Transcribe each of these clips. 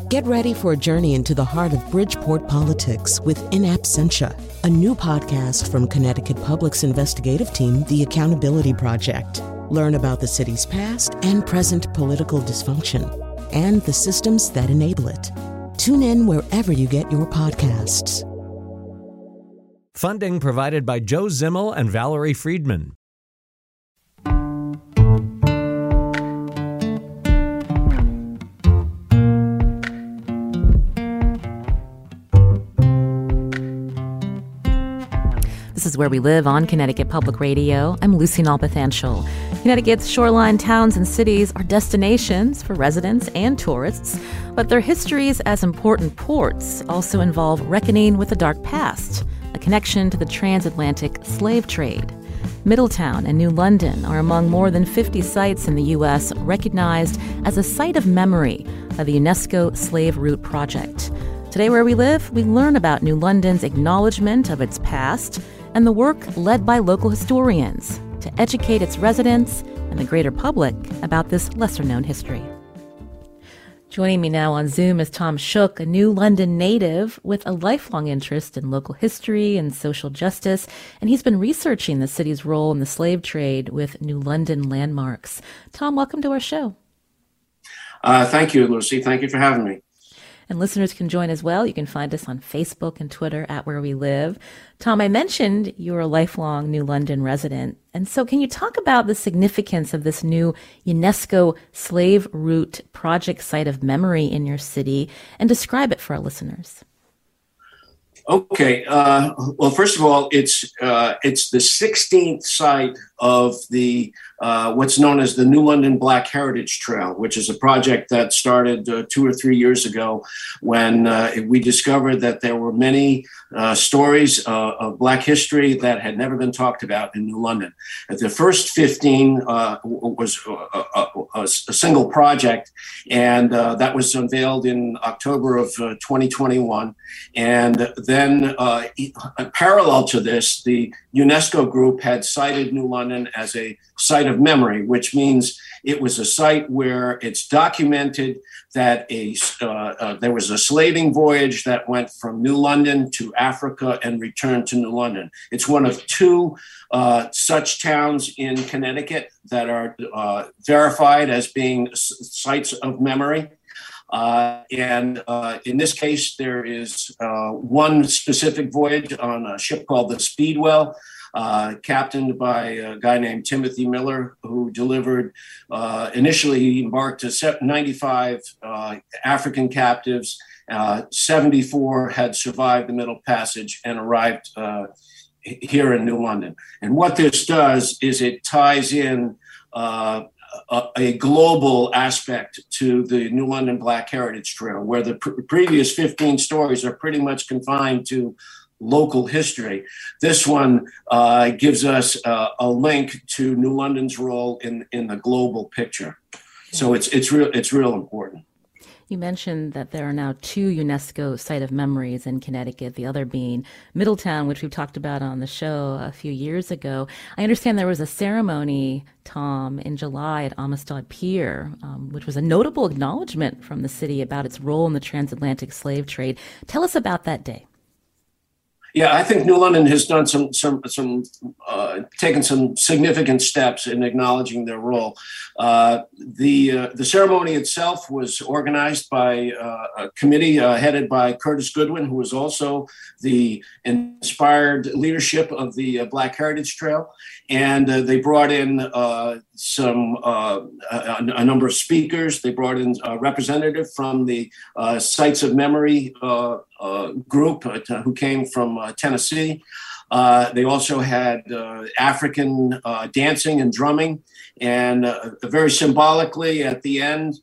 Get ready for a journey into the heart of Bridgeport politics with In Absentia, a new podcast from Connecticut Public's investigative team, The Accountability Project. Learn about the city's past and present political dysfunction and the systems that enable it. Tune in wherever you get your podcasts. Funding provided by Joe Zimmel and Valerie Friedman. This is Where We Live on Connecticut Public Radio. I'm Lucy Nalpathanchel. Connecticut's shoreline towns and cities are destinations for residents and tourists, but their histories as important ports also involve reckoning with the dark past, a connection to the transatlantic slave trade. Middletown and New London are among more than 50 sites in the U.S. recognized as a site of memory by the UNESCO Slave Route Project. Today, Where We Live, we learn about New London's acknowledgement of its past and the work led by local historians to educate its residents and the greater public about this lesser-known history. Joining me now on Zoom is Tom Shook, a New London native with a lifelong interest in local history and social justice, and he's been researching the city's role in the slave trade with New London landmarks. Tom, welcome to our show. Thank you, Lucy. Thank you for having me. And listeners can join as well. You can find us on Facebook and Twitter at Where We Live. Tom, I mentioned you're a lifelong New London resident. And so can you talk about the significance of this new UNESCO Slave Route Project site of memory in your city and describe it for our listeners? Okay. Well, first of all, it's the 16th site of the what's known as the New London Black Heritage Trail, which is a project that started 2 or 3 years ago when we discovered that there were many stories of Black history that had never been talked about in New London. The first 15 was a single project, and that was unveiled in October of 2021. And then parallel to this, the UNESCO group had cited New London as a site of memory, which means it was a site where it's documented that there was a slaving voyage that went from New London to Africa and returned to New London. It's one of 2 such towns in Connecticut that are verified as being sites of memory. And in this case, there is one specific voyage on a ship called the Speedwell, captained by a guy named Timothy Miller, who delivered, initially he embarked to 95 African captives. 74 had survived the Middle Passage and arrived here in New London. And what this does is it ties in a global aspect to the New London Black Heritage Trail, where the previous 15 stories are pretty much confined to local history. This one gives us a link to New London's role in the global picture. So it's real important. You mentioned that there are now 2 UNESCO site of memories in Connecticut, the other being Middletown, which we've talked about on the show a few years ago. I understand there was a ceremony, Tom, in July at Amistad Pier, which was a notable acknowledgement from the city about its role in the transatlantic slave trade. Tell us about that day. Yeah, I think New London has done taken some significant steps in acknowledging their role. The ceremony itself was organized by a committee headed by Curtis Goodwin, who was also the inspired leadership of the Black Heritage Trail, and they brought in a number of speakers. They brought in a representative from the Sites of Memory group who came from Tennessee. They also had African dancing and drumming. And very symbolically at the end,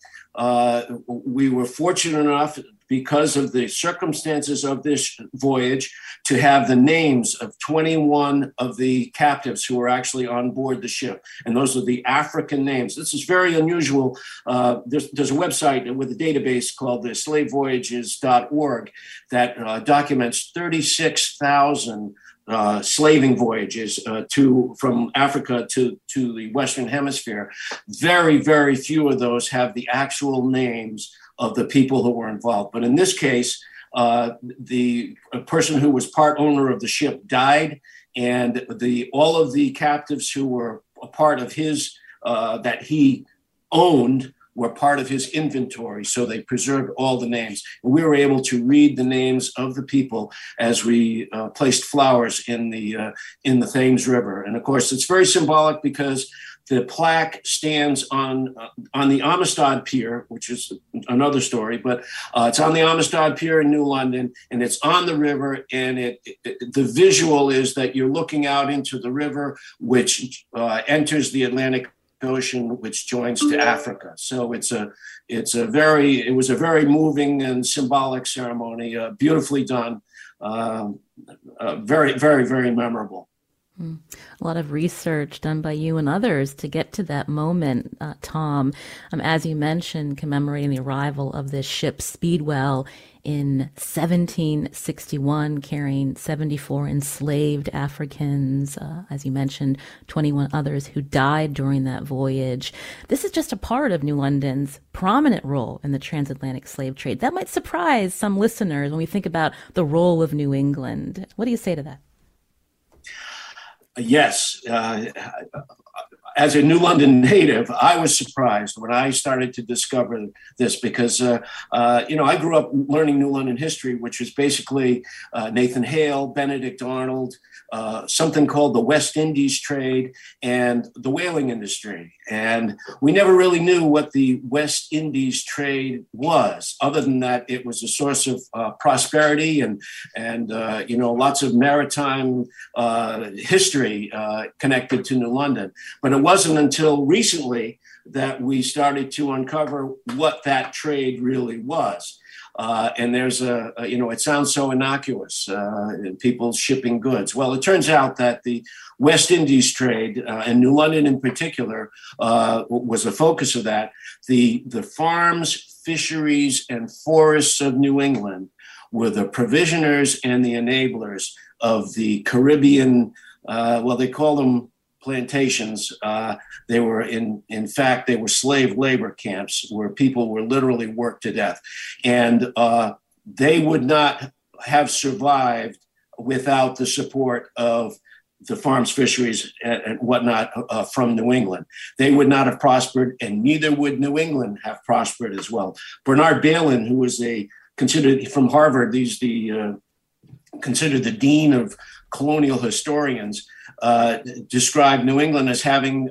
we were fortunate enough, because of the circumstances of this voyage, to have the names of 21 of the captives who were actually on board the ship. And those are the African names. This is very unusual. There's a website with a database called the slavevoyages.org that documents 36,000 slaving voyages from Africa to the Western Hemisphere. Very, very few of those have the actual names of the people who were involved. But in this case, the person who was part owner of the ship died, and all of the captives who were a part of his that he owned were part of his inventory. So they preserved all the names. And we were able to read the names of the people as we placed flowers in the Thames River. And of course, it's very symbolic because the plaque stands on the Amistad Pier, which is another story, but it's on the Amistad Pier in New London, and it's on the river. And the visual is that you're looking out into the river, which enters the Atlantic Ocean, which joins to Africa. So it was a very moving and symbolic ceremony, beautifully done, very, very, very memorable. A lot of research done by you and others to get to that moment, Tom. As you mentioned, commemorating the arrival of this ship Speedwell in 1761, carrying 74 enslaved Africans, as you mentioned, 21 others who died during that voyage. This is just a part of New London's prominent role in the transatlantic slave trade. That might surprise some listeners when we think about the role of New England. What do you say to that? Yes. As a New London native, I was surprised when I started to discover this because, I grew up learning New London history, which was basically Nathan Hale, Benedict Arnold, something called the West Indies trade and the whaling industry. And we never really knew what the West Indies trade was, other than that it was a source of prosperity and lots of maritime history connected to New London. But it wasn't until recently that we started to uncover what that trade really was. And there's it sounds so innocuous, people shipping goods. Well, it turns out that the West Indies trade, and New London in particular, was a focus of that. The farms, fisheries, and forests of New England were the provisioners and the enablers of the Caribbean, they call them plantations. They were in fact, they were slave labor camps where people were literally worked to death. And they would not have survived without the support of the farms, fisheries, and whatnot from New England. They would not have prospered, and neither would New England have prospered as well. Bernard Bailyn, who was considered from Harvard, considered the dean of colonial historians, described New England as having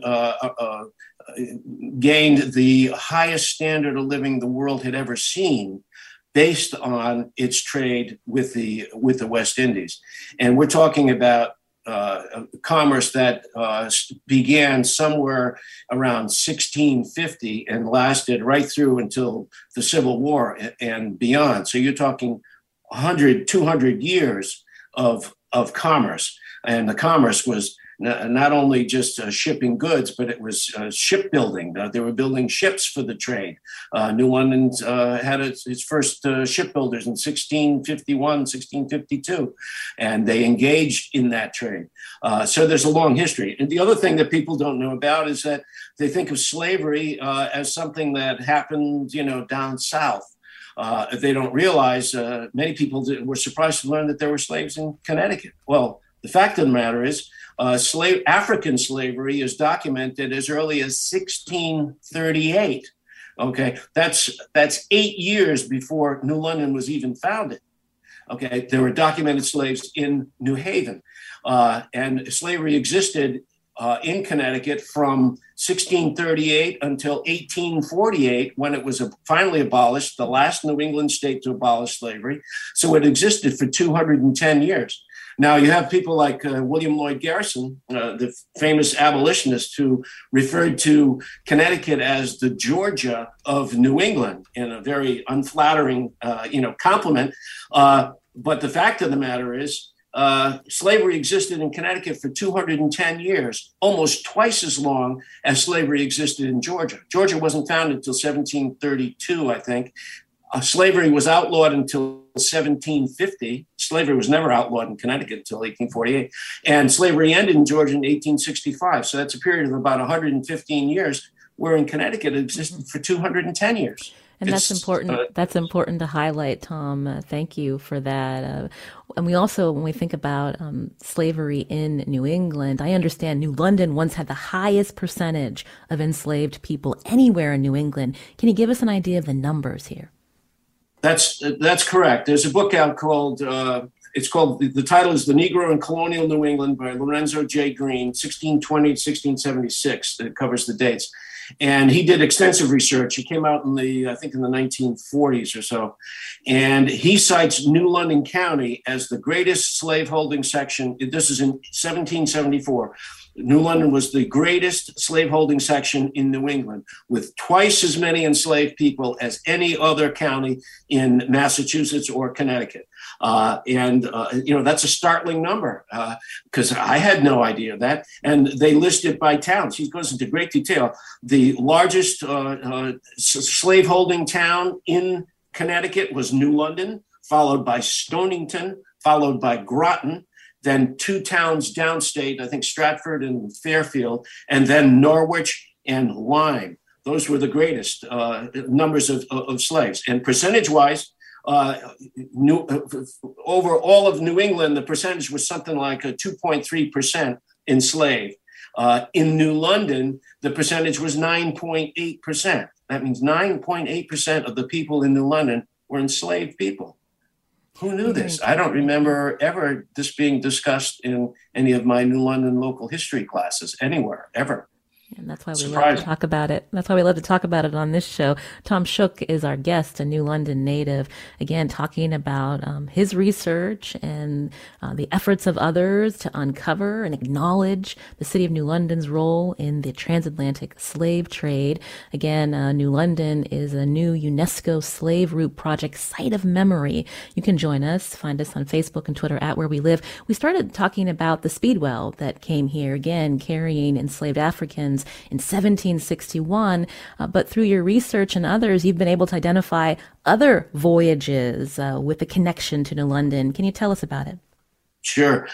gained the highest standard of living the world had ever seen, based on its trade with the West Indies. And we're talking about commerce that began somewhere around 1650 and lasted right through until the Civil War and beyond. So you're talking 100, 200 years of commerce. And the commerce was not only just shipping goods, but it was shipbuilding. They were building ships for the trade. New London had its first shipbuilders in 1651, 1652, and they engaged in that trade. So there's a long history. And the other thing that people don't know about is that they think of slavery as something that happened, down south. They don't realize, many people were surprised to learn that there were slaves in Connecticut. Well, the fact of the matter is, African slavery is documented as early as 1638. Okay, that's 8 years before New London was even founded. Okay, there were documented slaves in New Haven, and slavery existed in Connecticut from 1638 until 1848, when it was finally abolished, the last New England state to abolish slavery. So it existed for 210 years. Now, you have people like William Lloyd Garrison, the famous abolitionist, who referred to Connecticut as the Georgia of New England in a very unflattering, compliment. But the fact of the matter is, slavery existed in Connecticut for 210 years, almost twice as long as slavery existed in Georgia. Georgia wasn't founded until 1732, I think. Slavery was outlawed until 1750. Slavery was never outlawed in Connecticut until 1848. And slavery ended in Georgia in 1865. So that's a period of about 115 years, where in Connecticut it existed for 210 years. And that's important. That's important to highlight, Tom. Thank you for that. And we also, when we think about slavery in New England, I understand New London once had the highest percentage of enslaved people anywhere in New England. Can you give us an idea of the numbers here? That's correct. There's a book out called, the title is The Negro in Colonial New England by Lorenzo J. Green, 1620 to 1676. That covers the dates. And he did extensive research. He came out in the 1940s or so. And he cites New London County as the greatest slaveholding section. This is in 1774. New London was the greatest slaveholding section in New England, with twice as many enslaved people as any other county in Massachusetts or Connecticut. That's a startling number because I had no idea of that. And they list it by towns. He goes into great detail. The largest slaveholding town in Connecticut was New London, followed by Stonington, followed by Groton, then two towns downstate, I think Stratford and Fairfield, and then Norwich and Lyme. Those were the greatest numbers of slaves. And percentage-wise, over all of New England, the percentage was something like 2.3% enslaved. In New London, the percentage was 9.8%. That means 9.8% of the people in New London were enslaved people. Who knew this? I don't remember ever this being discussed in any of my New London local history classes anywhere, ever. And that's why we love to talk about it. That's why we love to talk about it on this show. Tom Shook is our guest, a New London native, again, talking about his research and the efforts of others to uncover and acknowledge the city of New London's role in the transatlantic slave trade. Again, New London is a new UNESCO Slave Route Project site of memory. You can join us, find us on Facebook and Twitter at Where We Live. We started talking about the Speedwell that came here, again, carrying enslaved Africans in 1761, but through your research and others, you've been able to identify other voyages with a connection to New London. Can you tell us about it? Sure.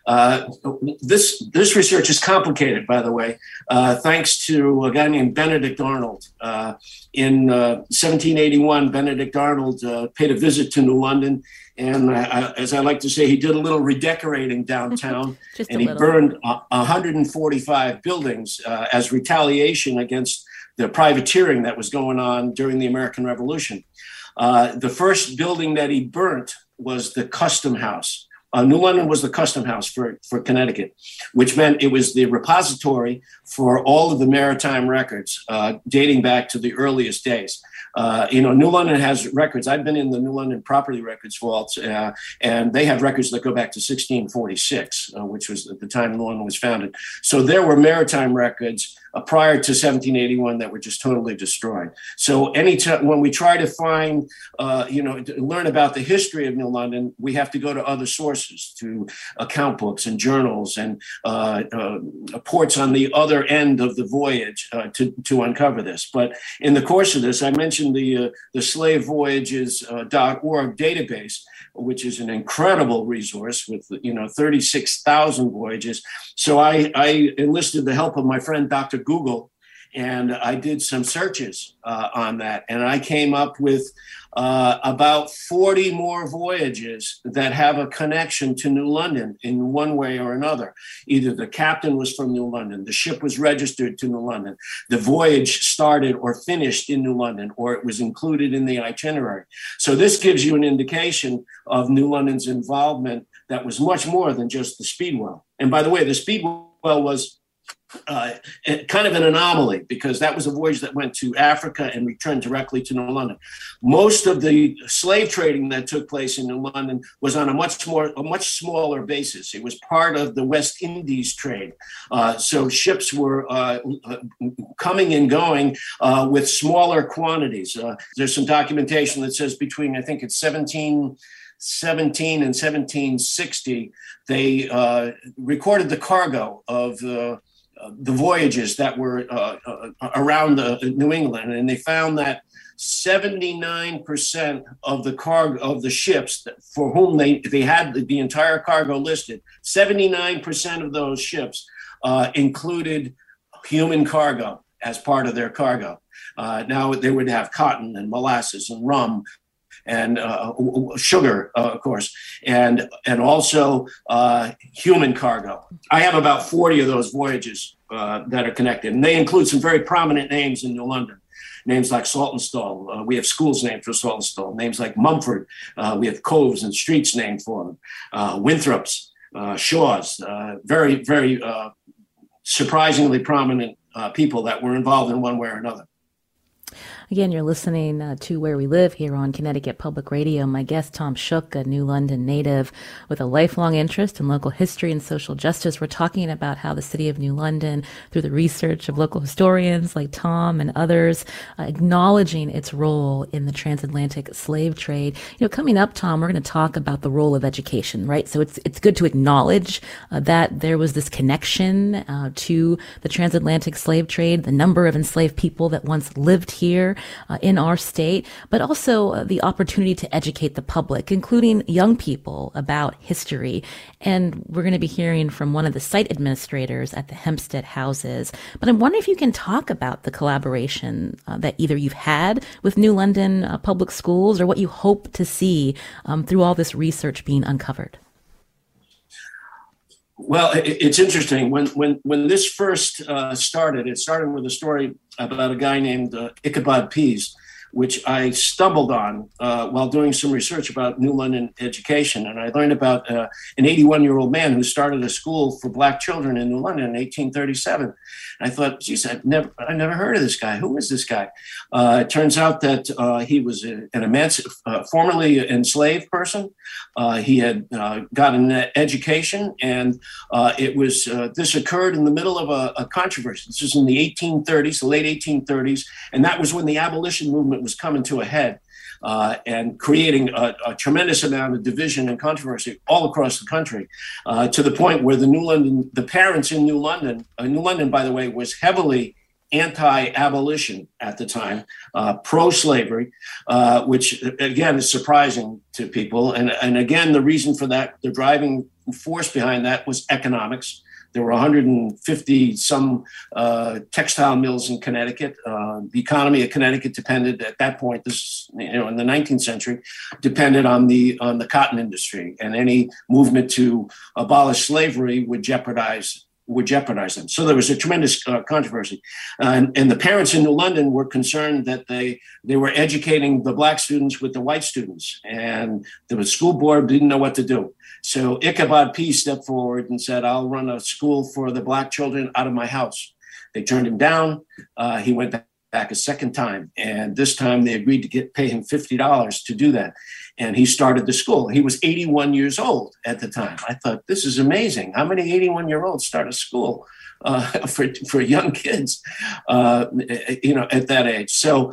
This research is complicated, by the way, thanks to a guy named Benedict Arnold. In 1781, Benedict Arnold paid a visit to New London. And as I like to say, he did a little redecorating downtown, and he burned 145 buildings as retaliation against the privateering that was going on during the American Revolution. The first building that he burnt was the Custom House. New London was the custom house for Connecticut, which meant it was the repository for all of the maritime records dating back to the earliest days. New London has records. I've been in the New London Property Records vaults, and they have records that go back to 1646, which was at the time New London was founded. So there were maritime records prior to 1781 that were just totally destroyed. So anytime when we try to find, to learn about the history of New London, we have to go to other sources, to account books and journals and ports on the other end of the voyage to uncover this. But in the course of this, I mentioned the slavevoyages.org database, which is an incredible resource with 36,000 voyages. So I enlisted the help of my friend Dr. Google, and I did some searches on that, and I came up with about 40 more voyages that have a connection to New London in one way or another. Either the captain was from New London, the ship was registered to New London, the voyage started or finished in New London, or it was included in the itinerary. So this gives you an indication of New London's involvement that was much more than just the Speedwell. And by the way, the Speedwell was kind of an anomaly because that was a voyage that went to Africa and returned directly to New London. Most of the slave trading that took place in New London was on a much smaller basis. It was part of the West Indies trade. So ships were coming and going with smaller quantities. There's some documentation that says between, I think it's 1717 and 1760, they recorded the cargo of the voyages that were around New England, and they found that 79% of the cargo of the ships for whom they had the entire cargo listed, 79% of those ships included human cargo as part of their cargo. Now they would have cotton and molasses and rum and sugar, of course, and also human cargo. I have about 40 of those voyages that are connected, and they include some very prominent names in New London. Names like Saltonstall. We have schools named for Saltonstall. Names like Mumford. We have coves and streets named for them. Winthrops, Shaws. Very, very surprisingly prominent people that were involved in one way or another. Again, you're listening to Where We Live here on Connecticut Public Radio. My guest, Tom Shook, a New London native with a lifelong interest in local history and social justice. We're talking about how the city of New London, through the research of local historians like Tom and others, acknowledging its role in the transatlantic slave trade. Coming up, Tom, we're going to talk about the role of education, right? So it's good to acknowledge that there was this connection to the transatlantic slave trade, the number of enslaved people that once lived here in our state, but also the opportunity to educate the public, including young people, about history. And we're going to be hearing from one of the site administrators at the Hempstead Houses. But I'm wondering if you can talk about the collaboration that either you've had with New London Public Schools or what you hope to see through all this research being uncovered. Well, it's interesting. When this first started, it started with a story about a guy named Ichabod Pease, which I stumbled on while doing some research about New London education. And I learned about an 81-year-old man who started a school for Black children in New London in 1837. And I thought, geez, I never heard of this guy. Who is this guy? It turns out that he was formerly enslaved person. He had gotten an education, and this occurred in the middle of a controversy. This was in the 1830s, the late 1830s, and that was when the abolition movement was coming to a head and creating a tremendous amount of division and controversy all across the country, to the point where the parents in New London, by the way, was heavily anti-abolition at the time, pro-slavery, which again is surprising to people. And again, the reason for that, the driving force behind that was economics. There were 150 some textile mills in Connecticut. The economy of Connecticut depended at that point, this in the 19th century, depended on the cotton industry, and any movement to abolish slavery would jeopardize them. So there was a tremendous controversy. And the parents in New London were concerned that they were educating the Black students with the white students, and the school board didn't know what to do. So Ichabod Pease stepped forward and said, I'll run a school for the Black children out of my house. They turned him down. He went back a second time, and this time they agreed to pay him $50 to do that. And he started the school. He was 81 years old at the time. I thought, this is amazing. How many 81-year-olds start a school for young kids, at that age? So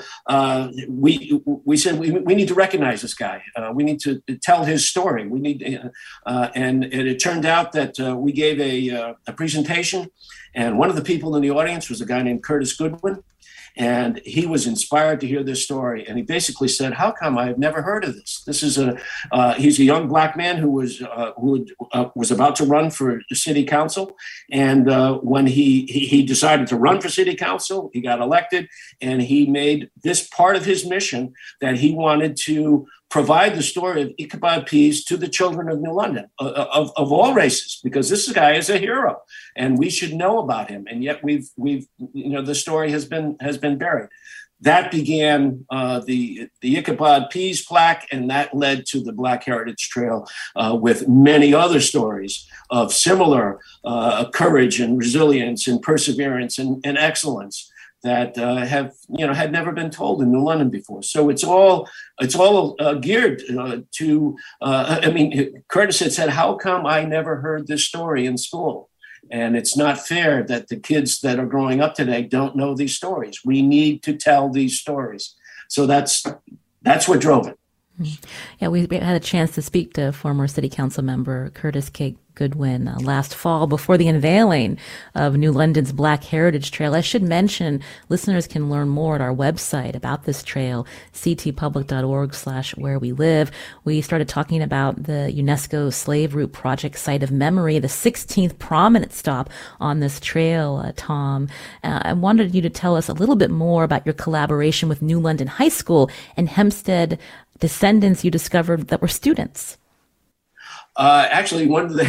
we said we need to recognize this guy. We need to tell his story. We need, and it turned out that we gave a presentation, and one of the people in the audience was a guy named Curtis Goodwin. And he was inspired to hear this story. And he basically said, how come I've never heard of this? This is he's a young Black man who was about to run for the city council. And when he decided to run for city council, he got elected, and he made this part of his mission, that he wanted to provide the story of Ichabod Pease to the children of New London, of all races, because this guy is a hero, and we should know about him. And yet we've the story has been buried. That began the Ichabod Pease plaque, and that led to the Black Heritage Trail, with many other stories of similar courage and resilience and perseverance and excellence that had never been told in New London before. So it's all geared to. Curtis had said, "How come I never heard this story in school?" And it's not fair that the kids that are growing up today don't know these stories. We need to tell these stories. So that's what drove it. Yeah, we had a chance to speak to former City Council member Curtis K. Goodwin last fall before the unveiling of New London's Black Heritage Trail. I should mention listeners can learn more at our website about this trail, ctpublic.org/wherewelive. We started talking about the UNESCO Slave Route Project Site of Memory, the 16th prominent stop on this trail, Tom. I wanted you to tell us a little bit more about your collaboration with New London High School and Hempstead descendants you discovered that were students. Actually, one of the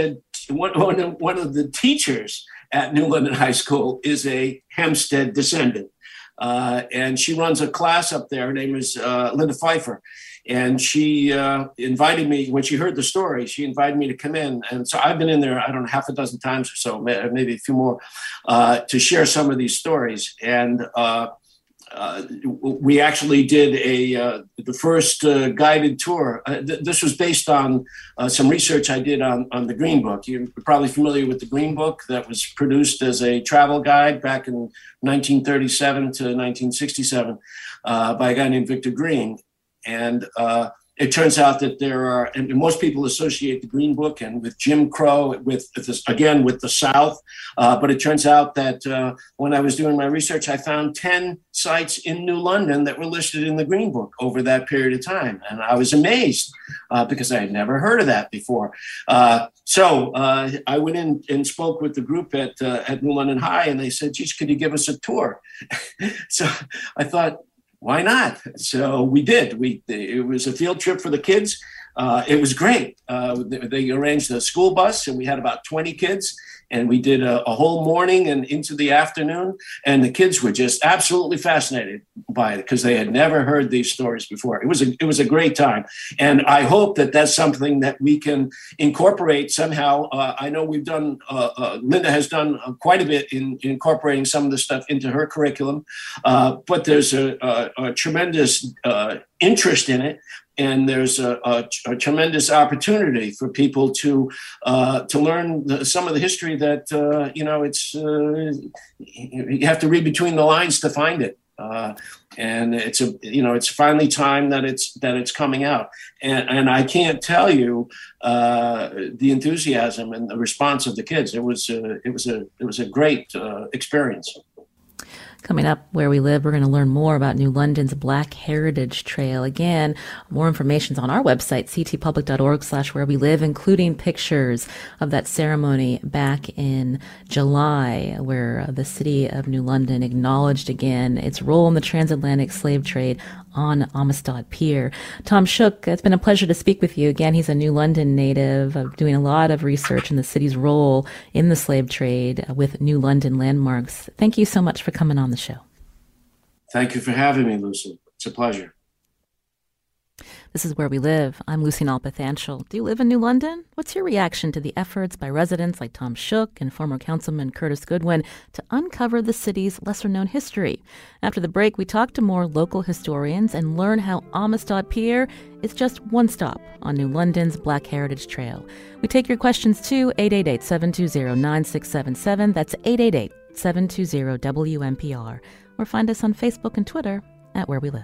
teachers at New London High School is a Hempstead descendant. And she runs a class up there. Her name is Linda Pfeiffer. And she invited me, when she heard the story, she invited me to come in. And so I've been in there, I don't know, half a dozen times or so, maybe a few more, to share some of these stories. And we actually did the first guided tour. This was based on some research I did on the Green Book. You're probably familiar with the Green Book that was produced as a travel guide back in 1937 to 1967 by a guy named Victor Green. And it turns out that there are, and most people associate the Green Book and with Jim Crow, with the South. But it turns out that when I was doing my research, I found 10 sites in New London that were listed in the Green Book over that period of time. And I was amazed because I had never heard of that before. So I went in and spoke with the group at New London High, and they said, geez, could you give us a tour? So I thought, why not? So we did. It was a field trip for the kids. It was great. They arranged a school bus, and we had about 20 kids. And we did a whole morning and into the afternoon. And the kids were just absolutely fascinated by it because they had never heard these stories before. It was a great time. And I hope that that's something that we can incorporate somehow. I know we've done, Linda has done quite a bit in incorporating some of the stuff into her curriculum. But there's a tremendous interest in it. And there's a tremendous opportunity for people to learn some of the history that you have to read between the lines to find it. And it's finally time that it's coming out. And I can't tell you the enthusiasm and the response of the kids. It was a great experience. Coming up where we live, we're going to learn more about New London's Black Heritage Trail. Again, more information is on our website, ctpublic.org/wherewelive, including pictures of that ceremony back in July, where the city of New London acknowledged again its role in the transatlantic slave trade on Amistad Pier. Tom Shook, it's been a pleasure to speak with you again. He's a New London native, doing a lot of research in the city's role in the slave trade with New London Landmarks. Thank you so much for coming on the show. Thank you for having me, Lucy. It's a pleasure. This is Where We Live. I'm Lucy Nalpathanchel. Do you live in New London? What's your reaction to the efforts by residents like Tom Shook and former Councilman Curtis Goodwin to uncover the city's lesser-known history? After the break, we talk to more local historians and learn how Amistad Pier is just one stop on New London's Black Heritage Trail. We take your questions to 888-720-9677. That's 888-720-WNPR. Or find us on Facebook and Twitter at Where We Live.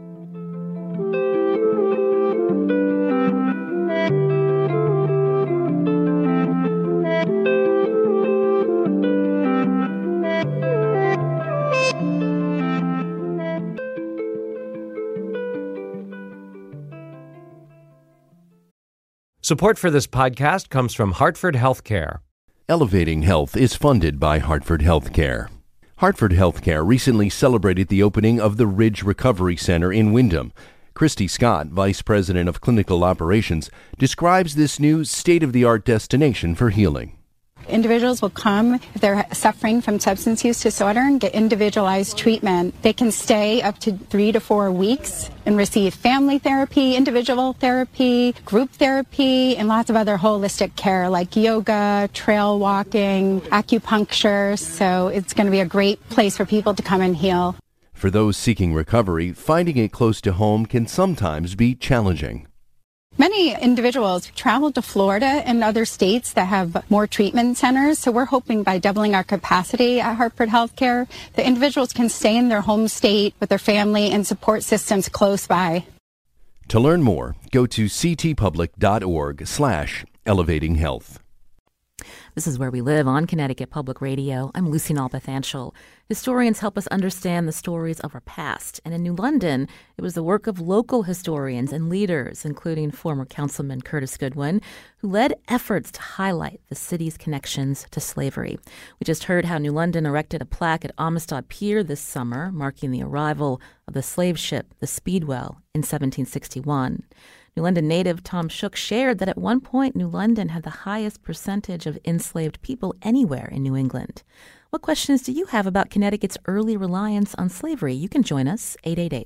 Support for this podcast comes from Hartford Healthcare. Elevating Health is funded by Hartford Healthcare. Hartford Healthcare recently celebrated the opening of the Ridge Recovery Center in Wyndham. Christy Scott, Vice President of Clinical Operations, describes this new state-of-the-art destination for healing. Individuals will come if they're suffering from substance use disorder and get individualized treatment. They can stay up to 3 to 4 weeks and receive family therapy, individual therapy, group therapy, and lots of other holistic care like yoga, trail walking, acupuncture. So it's going to be a great place for people to come and heal. For those seeking recovery, finding it close to home can sometimes be challenging. Many individuals travel to Florida and other states that have more treatment centers, so we're hoping by doubling our capacity at Hartford Healthcare, the individuals can stay in their home state with their family and support systems close by. To learn more, go to ctpublic.org/elevatinghealth. This is Where We Live on Connecticut Public Radio. I'm Lucy Nalpathanchel. Historians help us understand the stories of our past. And in New London, it was the work of local historians and leaders, including former Councilman Curtis Goodwin, who led efforts to highlight the city's connections to slavery. We just heard how New London erected a plaque at Amistad Pier this summer, marking the arrival of the slave ship, the Speedwell, in 1761. New London native Tom Shook shared that at one point New London had the highest percentage of enslaved people anywhere in New England. What questions do you have about Connecticut's early reliance on slavery? You can join us,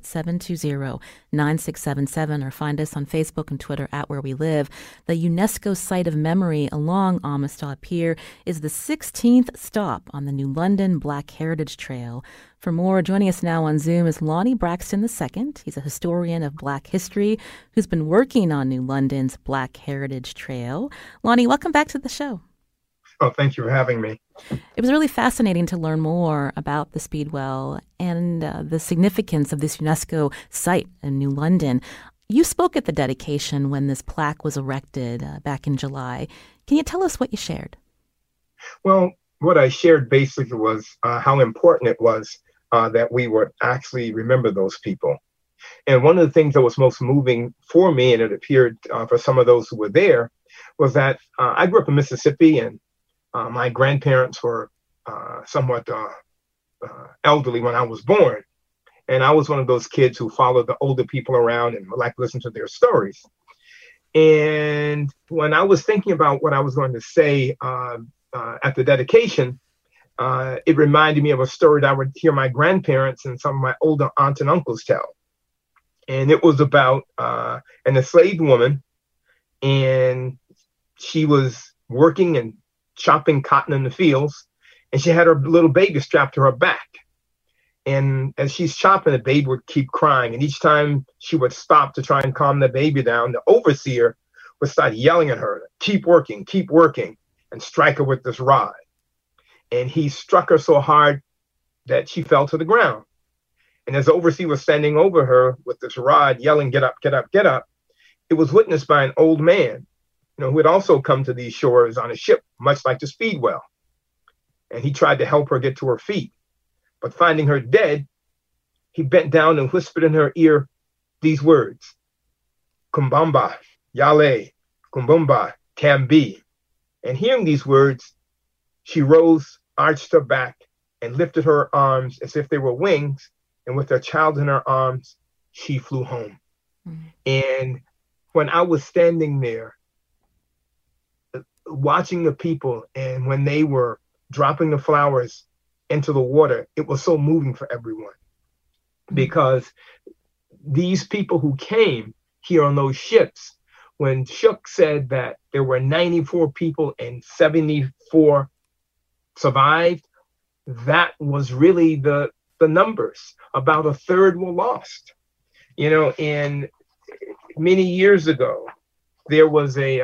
888-720-9677, or find us on Facebook and Twitter at Where We Live. The UNESCO Site of Memory along Amistad Pier is the 16th stop on the New London Black Heritage Trail. For more, joining us now on Zoom is Lonnie Braxton II. He's a historian of Black history who's been working on New London's Black Heritage Trail. Lonnie, welcome back to the show. Oh, thank you for having me. It was really fascinating to learn more about the Speedwell and the significance of this UNESCO site in New London. You spoke at the dedication when this plaque was erected back in July. Can you tell us what you shared? Well, what I shared basically was how important it was that we would actually remember those people. And one of the things that was most moving for me, and it appeared for some of those who were there, was that I grew up in Mississippi, and my grandparents were somewhat elderly when I was born. And I was one of those kids who followed the older people around and would like to listen to their stories. And when I was thinking about what I was going to say at the dedication, it reminded me of a story that I would hear my grandparents and some of my older aunts and uncles tell. And it was about an enslaved woman, and she was working and chopping cotton in the fields, and she had her little baby strapped to her back. And as she's chopping, the baby would keep crying. And each time she would stop to try and calm the baby down, the overseer would start yelling at her, keep working, and strike her with this rod. And he struck her so hard that she fell to the ground. And as the overseer was standing over her with this rod, yelling, get up, get up, get up, it was witnessed by an old man, who had also come to these shores on a ship, much like the Speedwell. And he tried to help her get to her feet. But finding her dead, he bent down and whispered in her ear these words, Kumbamba, Yale, Kumbumba, Kambi. And hearing these words, she rose, arched her back, and lifted her arms as if they were wings. And with her child in her arms, she flew home. Mm-hmm. And when I was standing there, watching the people, and when they were dropping the flowers into the water, it was so moving for everyone, because these people who came here on those ships, when Shook said that there were 94 people and 74 survived, that was really the numbers. About a third were lost. And many years ago, there was a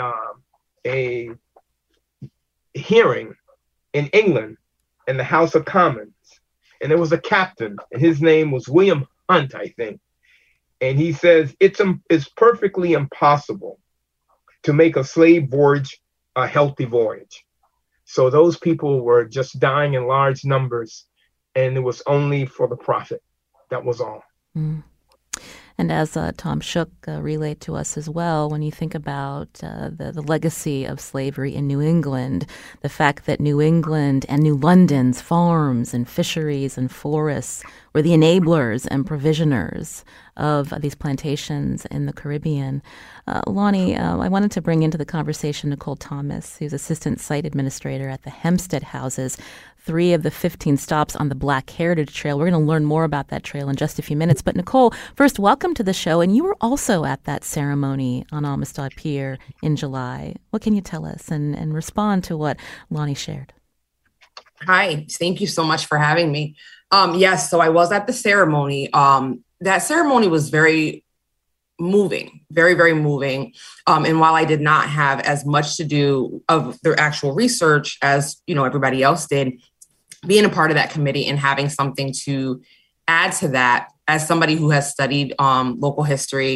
hearing in England in the House of Commons, and there was a captain, and his name was William Hunt, I think. And he says it's perfectly impossible to make a slave voyage a healthy voyage. So those people were just dying in large numbers, and it was only for the profit. That was all. Mm. And as Tom Shook relayed to us as well, when you think about the legacy of slavery in New England, the fact that New England and New London's farms and fisheries and forests were the enablers and provisioners of these plantations in the Caribbean. Lonnie, I wanted to bring into the conversation Nicole Thomas, who's Assistant Site Administrator at the Hempstead Houses, 3 of the 15 stops on the Black Heritage Trail. We're going to learn more about that trail in just a few minutes. But Nicole, first, welcome to the show. And you were also at that ceremony on Amistad Pier in July. What can you tell us and respond to what Lonnie shared? Hi, thank you so much for having me. Yes, so I was at the ceremony. That ceremony was very moving, very, very moving. And while I did not have as much to do of the actual research as, everybody else did, being a part of that committee and having something to add to that as somebody who has studied local history,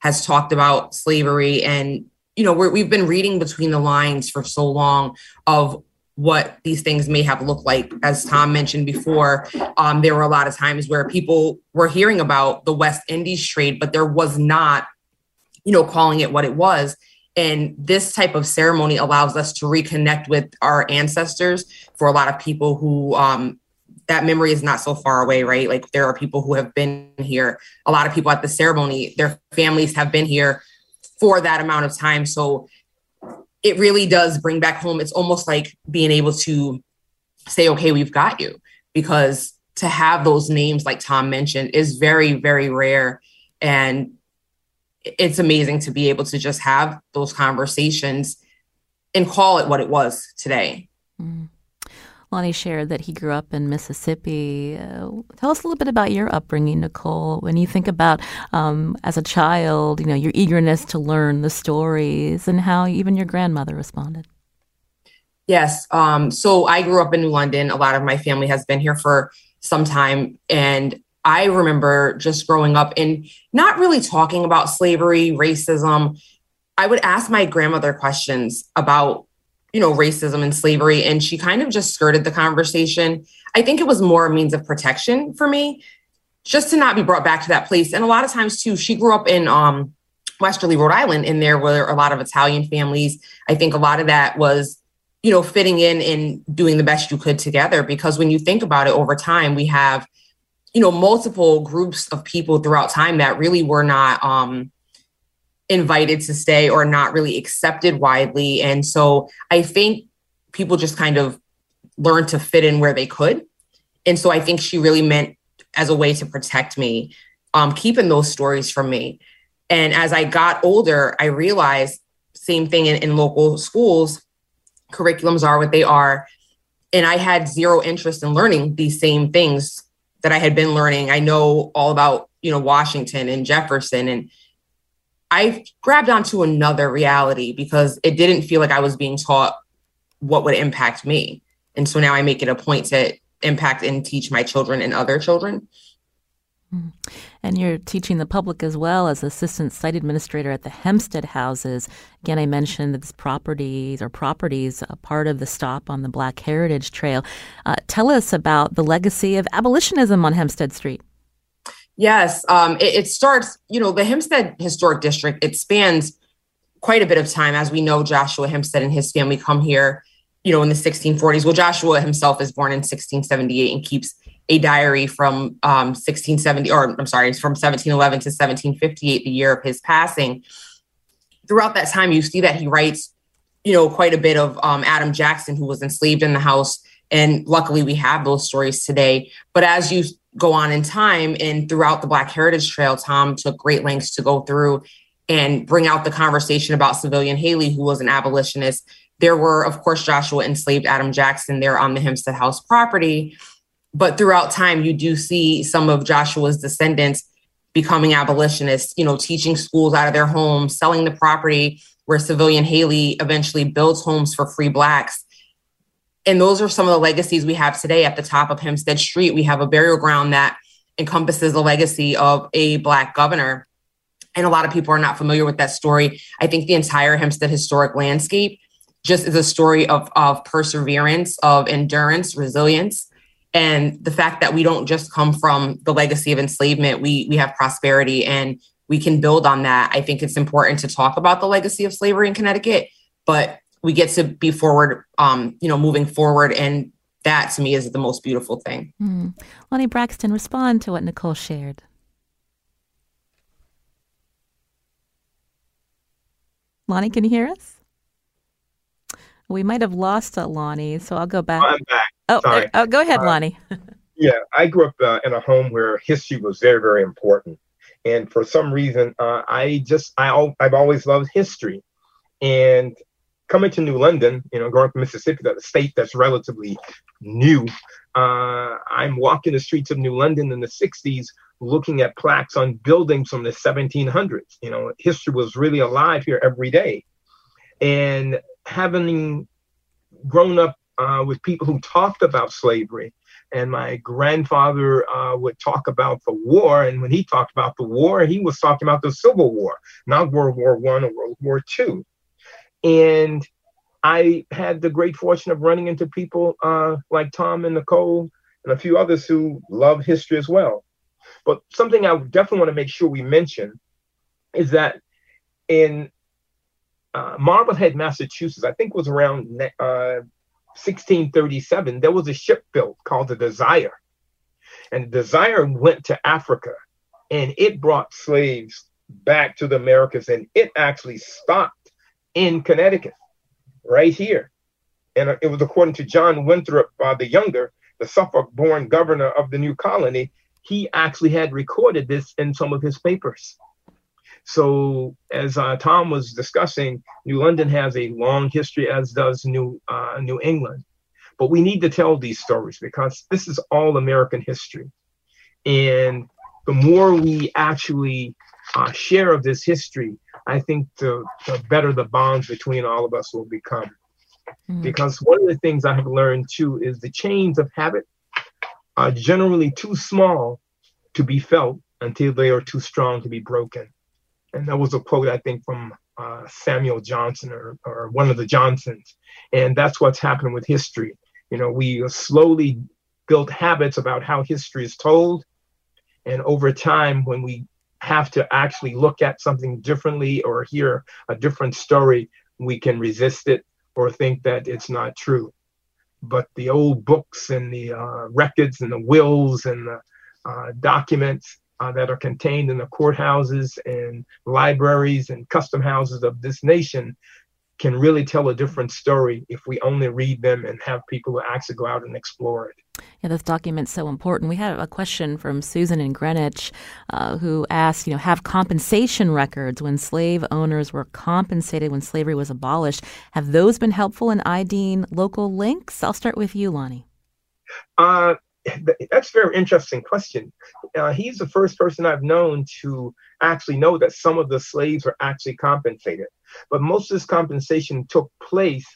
has talked about slavery. And, we've been reading between the lines for so long of what these things may have looked like. As Tom mentioned before, there were a lot of times where people were hearing about the West Indies trade, but there was not, calling it what it was. And this type of ceremony allows us to reconnect with our ancestors. For a lot of people who that memory is not so far away, right? Like there are people who have been here. A lot of people at the ceremony, their families have been here for that amount of time. So it really does bring back home. It's almost like being able to say, okay, we've got you, because to have those names, like Tom mentioned, is very, very rare. And it's amazing to be able to just have those conversations and call it what it was today. Mm. Lonnie shared that he grew up in Mississippi. Tell us a little bit about your upbringing, Nicole. When you think about, as a child, your eagerness to learn the stories and how even your grandmother responded. Yes. So I grew up in New London. A lot of my family has been here for some time. And I remember just growing up and not really talking about slavery, racism. I would ask my grandmother questions about, racism and slavery, and she kind of just skirted the conversation. I think it was more a means of protection for me, just to not be brought back to that place. And a lot of times too, she grew up in Westerly, Rhode Island, and there were a lot of Italian families. I think a lot of that was, fitting in and doing the best you could together, because when you think about it over time, we have, multiple groups of people throughout time that really were not invited to stay or not really accepted widely. And so I think people just kind of learned to fit in where they could. And so I think she really meant as a way to protect me, keeping those stories from me. And as I got older, I realized same thing in local schools, curriculums are what they are. And I had zero interest in learning these same things that I had been learning. I know all about, Washington and Jefferson, and I grabbed onto another reality because it didn't feel like I was being taught what would impact me. And so now I make it a point to impact and teach my children and other children. And you're teaching the public as well as assistant site administrator at the Hempstead Houses. Again, I mentioned that this properties are a part of the stop on the Black Heritage Trail. Tell us about the legacy of abolitionism on Hempstead Street. Yes, it starts, the Hempstead Historic District, it spans quite a bit of time. As we know, Joshua Hempstead and his family come here, in the 1640s. Well, Joshua himself is born in 1678 and keeps a diary from 1711 to 1758, the year of his passing. Throughout that time, you see that he writes, quite a bit of Adam Jackson, who was enslaved in the house. And luckily, we have those stories today. But as you go on in time and throughout the Black Heritage Trail, Tom took great lengths to go through and bring out the conversation about Civilian Haley, who was an abolitionist. There were, of course, Joshua enslaved Adam Jackson there on the Hempstead House property. But throughout time, you do see some of Joshua's descendants becoming abolitionists, teaching schools out of their homes, selling the property, where Civilian Haley eventually builds homes for free Blacks. And those are some of the legacies we have today. At the top of Hempstead Street, we have a burial ground that encompasses the legacy of a Black governor. And a lot of people are not familiar with that story. I think the entire Hempstead historic landscape just is a story of perseverance, of endurance, resilience. And the fact that we don't just come from the legacy of enslavement, we have prosperity and we can build on that. I think it's important to talk about the legacy of slavery in Connecticut, but we get to be forward, moving forward. And that to me is the most beautiful thing. Lonnie Braxton, respond to what Nicole shared. Lonnie, can you hear us? We might have lost Lonnie, so I'll go back. I'm back. Sorry. Go ahead, Lonnie. Yeah, I grew up in a home where history was very, very important. And for some reason, I've always loved history. And coming to New London, growing up in Mississippi, that's a state that's relatively new. I'm walking the streets of New London in the 60s, looking at plaques on buildings from the 1700s. History was really alive here every day. And having grown up with people who talked about slavery And my grandfather would talk about the war. And when he talked about the war, he was talking about the Civil War, not World War I or World War II. And I had the great fortune of running into people like Tom and Nicole and a few others who love history as well. But something I definitely want to make sure we mention is that in Marblehead, Massachusetts, I think it was around 1637, there was a ship built called the Desire. And the Desire went to Africa, and it brought slaves back to the Americas, and it actually stopped in Connecticut, right here. And it was according to John Winthrop the Younger, the Suffolk-born governor of the new colony. He actually had recorded this in some of his papers. So as Tom was discussing, New London has a long history, as does New England. But we need to tell these stories because this is all American history. And the more we actually share of this history, I think the better the bonds between all of us will become. Mm-hmm. Because one of the things I have learned too is the chains of habit are generally too small to be felt until they are too strong to be broken. And that was a quote, I think, from Samuel Johnson or one of the Johnsons. And that's what's happening with history. You know, we slowly built habits about how history is told. And over time, when we have to actually look at something differently or hear a different story, we can resist it or think that it's not true. But the old books and the records and the wills and the documents that are contained in the courthouses and libraries and custom houses of this nation can really tell a different story if we only read them and have people who actually go out and explore it. Yeah, this document's so important. We have a question from Susan in Greenwich who asked, have compensation records when slave owners were compensated when slavery was abolished, have those been helpful in IDing local links? I'll start with you, Lonnie. That's a very interesting question. He's the first person I've known to actually know that some of the slaves were actually compensated. But most of this compensation took place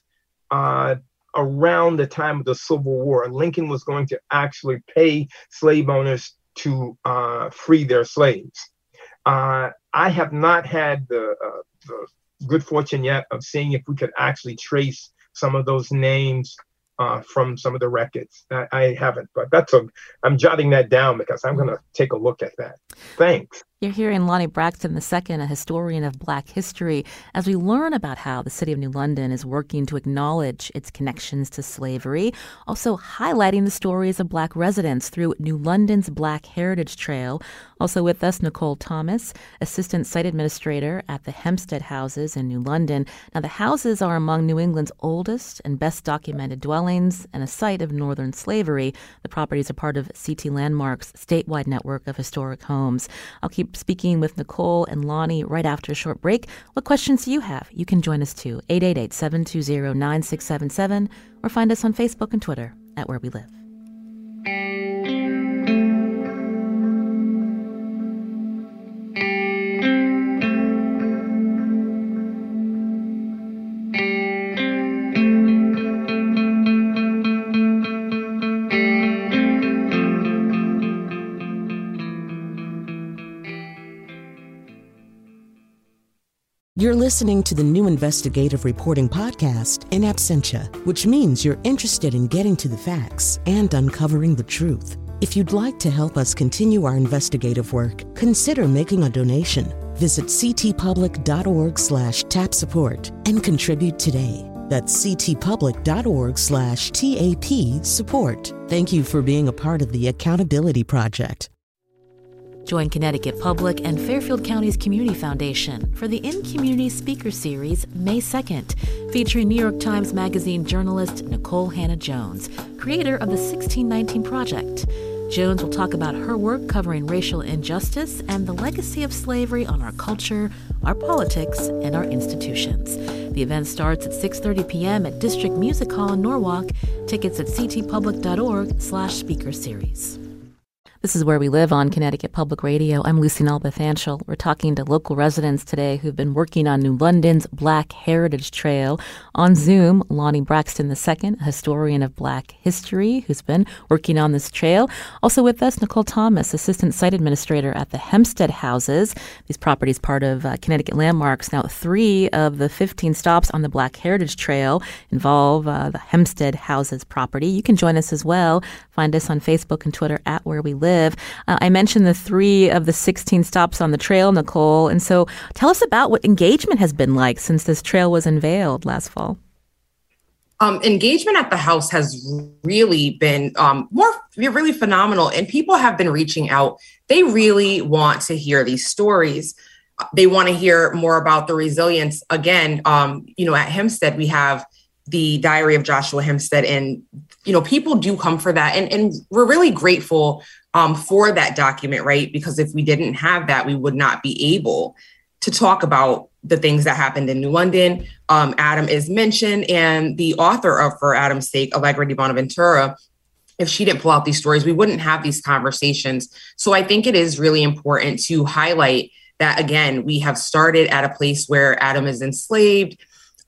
around the time of the Civil War. Lincoln was going to actually pay slave owners to free their slaves. I have not had the good fortune yet of seeing if we could actually trace some of those names from some of the records. I haven't, but I'm jotting that down because I'm going to take a look at that. Thanks. You're hearing Lonnie Braxton II, a historian of Black history, as we learn about how the city of New London is working to acknowledge its connections to slavery, also highlighting the stories of Black residents through New London's Black Heritage Trail. Also with us, Nicole Thomas, assistant site administrator at the Hempstead Houses in New London. Now, the houses are among New England's oldest and best documented dwellings and a site of Northern slavery. The properties are part of CT Landmark's statewide network of historic homes. I'll keep speaking with Nicole and Lonnie right after a short break. What questions do you have? You can join us too, 888-720-9677, or find us on Facebook and Twitter at Where We Live. You're listening to the new investigative reporting podcast, In Absentia, which means you're interested in getting to the facts and uncovering the truth. If you'd like to help us continue our investigative work, consider making a donation. Visit ctpublic.org/tap support and contribute today. That's ctpublic.org/TAP support. Thank you for being a part of the Accountability Project. Join Connecticut Public and Fairfield County's Community Foundation for the In Community Speaker Series May 2nd, featuring New York Times Magazine journalist Nicole Hannah-Jones, creator of the 1619 Project. Jones will talk about her work covering racial injustice and the legacy of slavery on our culture, our politics, and our institutions. The event starts at 6:30 p.m. at District Music Hall in Norwalk. Tickets at ctpublic.org/speaker series. This is Where We Live on Connecticut Public Radio. I'm Lucy Nalpathanchel. We're talking to local residents today who've been working on New London's Black Heritage Trail. On Zoom, Lonnie Braxton II, a historian of Black history who's been working on this trail. Also with us, Nicole Thomas, Assistant Site Administrator at the Hempstead Houses. These properties part of Connecticut Landmarks. Now, 3 of the 15 stops on the Black Heritage Trail involve the Hempstead Houses property. You can join us as well. Find us on Facebook and Twitter at Where We Live. I mentioned the 3 of the 16 stops on the trail, Nicole. And so tell us about what engagement has been like since this trail was unveiled last fall. Engagement at the house has really been really phenomenal. And people have been reaching out. They really want to hear these stories. They want to hear more about the resilience. Again, at Hempstead, we have the Diary of Joshua Hempstead, and people do come for that. And we're really grateful for that document, right? Because if we didn't have that, we would not be able to talk about the things that happened in New London. Adam is mentioned, and the author of For Adam's Sake, Allegra di Bonaventura, if she didn't pull out these stories, we wouldn't have these conversations. So I think it is really important to highlight that, again, we have started at a place where Adam is enslaved,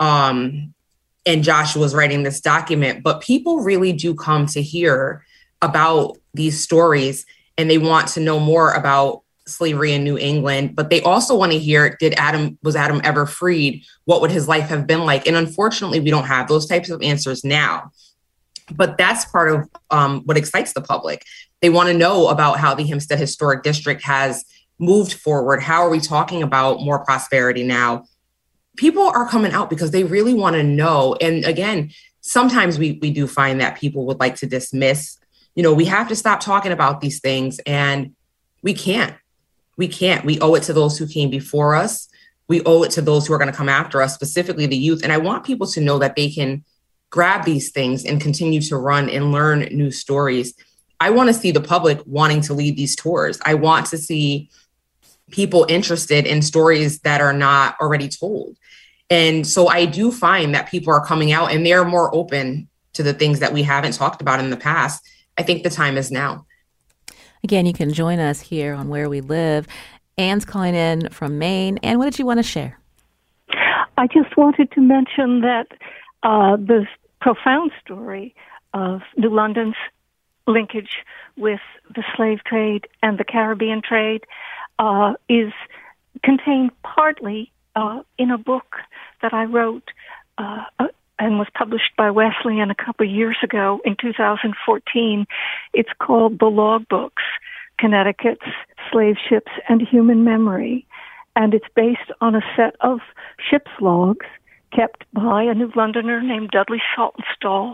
and Joshua's writing this document, but people really do come to hear about these stories, and they want to know more about slavery in New England, but they also want to hear, was Adam ever freed? What would his life have been like? And unfortunately, we don't have those types of answers now, but that's part of what excites the public. They want to know about how the Hempstead Historic District has moved forward. How are we talking about more prosperity now? People are coming out because they really want to know. And again, sometimes we do find that people would like to dismiss, we have to stop talking about these things, and we can't. We owe it to those who came before us. We owe it to those who are going to come after us, specifically the youth. And I want people to know that they can grab these things and continue to run and learn new stories. I want to see the public wanting to lead these tours. I want to see people interested in stories that are not already told. And so I do find that people are coming out and they're more open to the things that we haven't talked about in the past. I think the time is now. Again, you can join us here on Where We Live. Anne's calling in from Maine. Anne, what did you want to share? I just wanted to mention that the profound story of New London's linkage with the slave trade and the Caribbean trade is contained partly in a book that I wrote and was published by Wesleyan a couple of years ago in 2014. It's called The Logbooks, Connecticut's Slave Ships and Human Memory. And it's based on a set of ship's logs kept by a New Londoner named Dudley Saltonstall,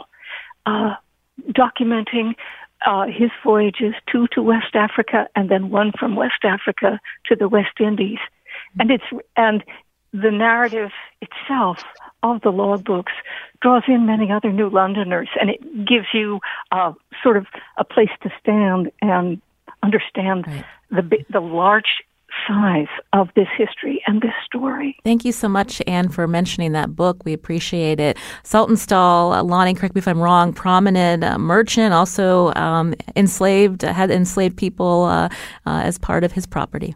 documenting his voyages, 2 to West Africa and then 1 from West Africa to the West Indies. And the narrative itself of the logbooks draws in many other New Londoners, and it gives you sort of a place to stand and understand the large size of this history and this story. Thank you so much, Anne, for mentioning that book. We appreciate it. Saltonstall, Lonnie, correct me if I'm wrong, prominent merchant, also had enslaved people as part of his property.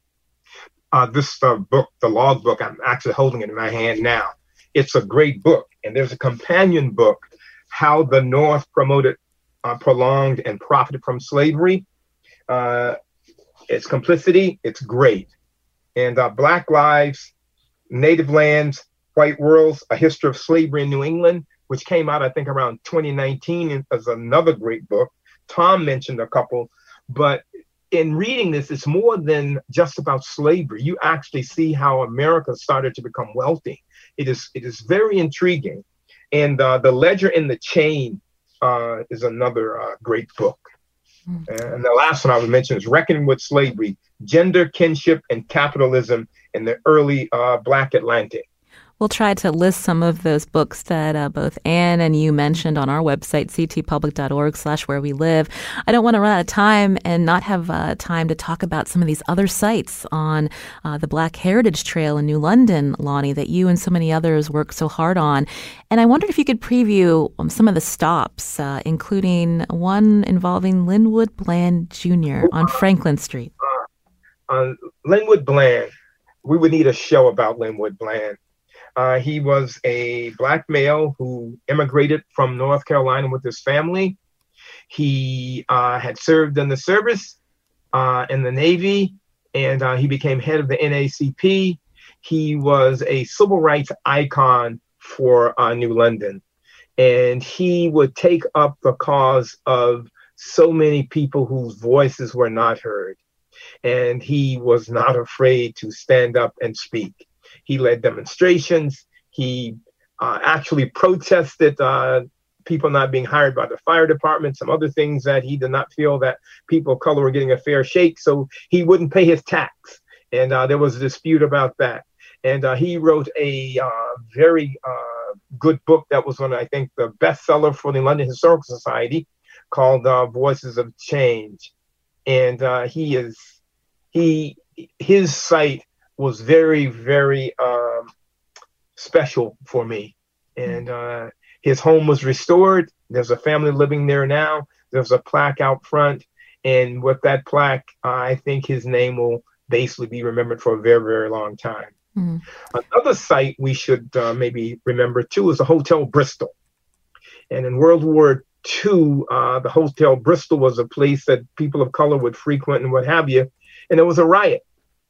This book, the logbook, I'm actually holding it in my hand now. It's a great book. And there's a companion book, How the North Promoted, Prolonged, and Profited from Slavery. It's complicity. It's great. And Black Lives, Native Lands, White Worlds, A History of Slavery in New England, which came out, I think, around 2019, is another great book. Tom mentioned a couple, but in reading this, it's more than just about slavery. You actually see how America started to become wealthy. It is very intriguing. And The Ledger in the Chain is another great book. And the last one I would mention is Reckoning with Slavery, Gender, Kinship, and Capitalism in the Early Black Atlantic. We'll try to list some of those books that both Anne and you mentioned on our website, ctpublic.org/wherewelive. I don't want to run out of time and not have time to talk about some of these other sites on the Black Heritage Trail in New London, Lonnie, that you and so many others work so hard on. And I wondered if you could preview some of the stops, including one involving Linwood Bland Jr. on Franklin Street. Linwood Bland. We would need a show about Linwood Bland. He was a Black male who immigrated from North Carolina with his family. He had served in the service, in the Navy, and he became head of the NAACP. He was a civil rights icon for New London, and he would take up the cause of so many people whose voices were not heard. And he was not afraid to stand up and speak. He led demonstrations. He actually protested people not being hired by the fire department, some other things that he did not feel that people of color were getting a fair shake, so he wouldn't pay his tax. And there was a dispute about that. And he wrote a very good book that was one of, I think, the bestseller for the London Historical Society called Voices of Change. And his site was very, very special for me. And his home was restored. There's a family living there now. There's a plaque out front. And with that plaque, I think his name will basically be remembered for a very, very long time. Mm-hmm. Another site we should maybe remember too is the Hotel Bristol. And in World War II, the Hotel Bristol was a place that people of color would frequent and what have you. And there was a riot.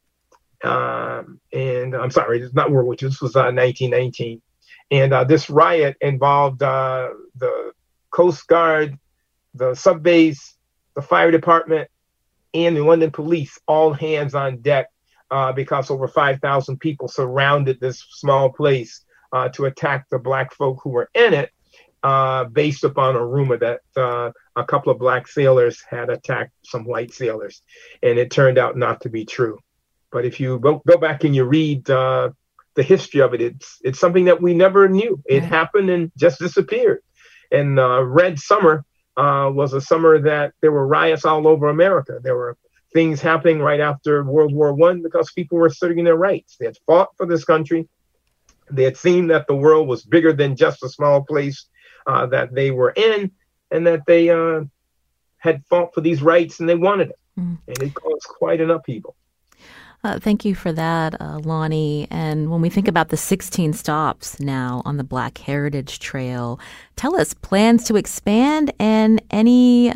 And I'm sorry, it's not World War II. This was 1919. And this riot involved the Coast Guard, the sub-base, the fire department, and the London police, all hands on deck, because over 5,000 people surrounded this small place to attack the Black folk who were in it, based upon a rumor that a couple of Black sailors had attacked some white sailors. And it turned out not to be true. But if you go back and you read the history of it, it's something that we never knew. It happened and just disappeared. And Red Summer was a summer that there were riots all over America. There were things happening right after World War I because people were asserting their rights. They had fought for this country. They had seen that the world was bigger than just a small place that they were in, and that they had fought for these rights and they wanted it. And it caused quite an upheaval. Thank you for that, Lonnie. And when we think about the 16 stops now on the Black Heritage Trail, tell us plans to expand and any,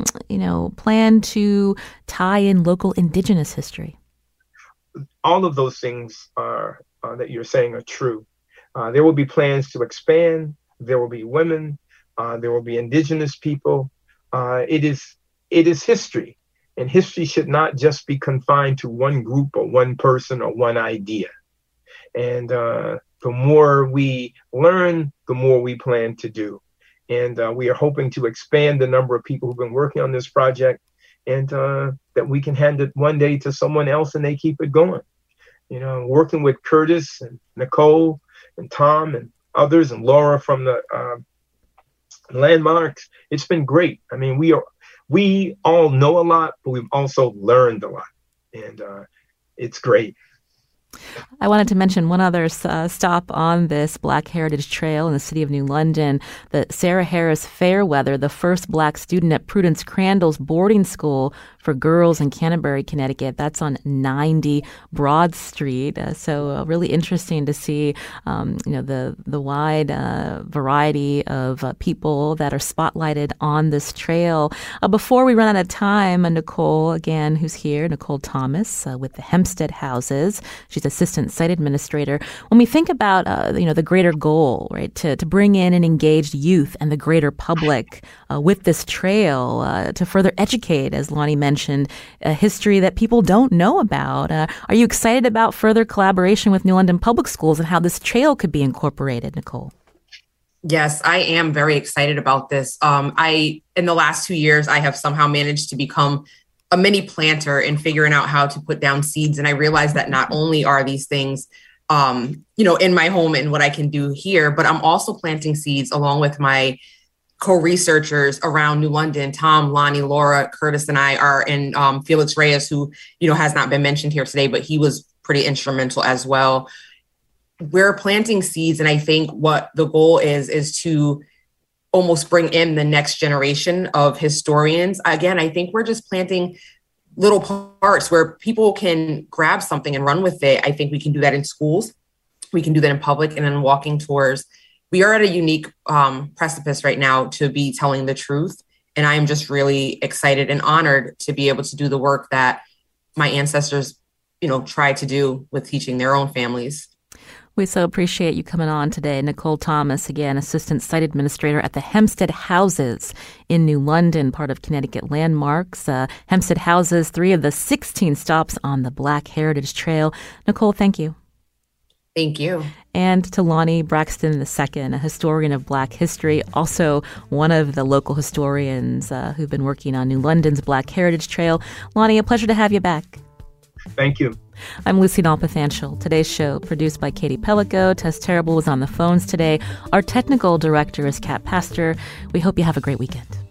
plan to tie in local Indigenous history. All of those things are that you're saying are true. There will be plans to expand. There will be women. There will be Indigenous people. It is history. And history should not just be confined to one group or one person or one idea. And the more we learn, the more we plan to do. And we are hoping to expand the number of people who've been working on this project, and that we can hand it one day to someone else and they keep it going. Working with Curtis and Nicole and Tom and others and Laura from the Landmarks, it's been great. I mean, we all know a lot, but we've also learned a lot, and it's great. I wanted to mention one other stop on this Black Heritage Trail in the city of New London, the Sarah Harris Fairweather, the first Black student at Prudence Crandall's boarding school for girls in Canterbury, Connecticut. That's on 90 Broad Street. So really interesting to see, the wide variety of people that are spotlighted on this trail. Before we run out of time, Nicole, again, who's here, Nicole Thomas with the Hempstead Houses. She's assistant site administrator. When we think about, the greater goal, right, to bring in an engaged youth and the greater public with this trail to further educate, as Lonnie mentioned, a history that people don't know about. Are you excited about further collaboration with New London Public Schools and how this trail could be incorporated, Nicole? Yes, I am very excited about this. In the last 2 years, I have somehow managed to become a mini planter in figuring out how to put down seeds. And I realized that not only are these things in my home and what I can do here. But I'm also planting seeds along with my co-researchers around New London. Tom, Lonnie, Laura, Curtis, and I are in Felix Reyes, who, has not been mentioned here today, but he was pretty instrumental as well. We're planting seeds. And I think what the goal is to almost bring in the next generation of historians. Again, I think we're just planting little parts where people can grab something and run with it. I think we can do that in schools. We can do that in public and in walking tours. We are at a unique precipice right now to be telling the truth. And I am just really excited and honored to be able to do the work that my ancestors, tried to do with teaching their own families. We so appreciate you coming on today. Nicole Thomas, again, Assistant Site Administrator at the Hempstead Houses in New London, part of Connecticut Landmarks. Hempstead houses 3 of the 16 stops on the Black Heritage Trail. Nicole, thank you. Thank you. And to Lonnie Braxton II, a historian of Black history, also one of the local historians who've been working on New London's Black Heritage Trail. Lonnie, a pleasure to have you back. Thank you. I'm Lucy Nalpathanchel. Today's show, produced by Katie Pellico. Tess Terrible was on the phones today. Our technical director is Kat Pastor. We hope you have a great weekend.